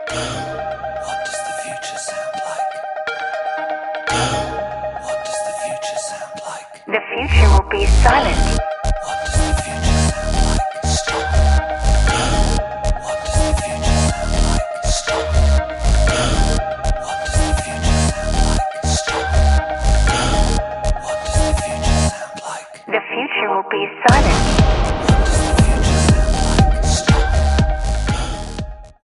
What does the future sound like? What does the future sound like? The future will be silent. What does the future sound like? Stop. What does the future sound like? Stop. What does the future sound like? Stop. What does the future sound like? The future will be silent.